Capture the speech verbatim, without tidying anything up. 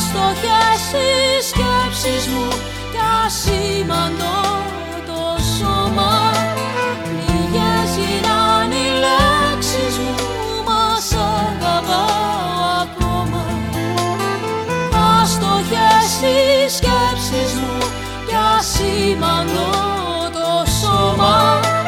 Άστοχες οι σκέψεις μου κι ασήμαντο το σώμα. Λίγες γίναν οι λέξεις μου, μα σ' αγαπάω ακόμα. Άστοχες οι σκέψεις μου κι ασήμαντο το σώμα.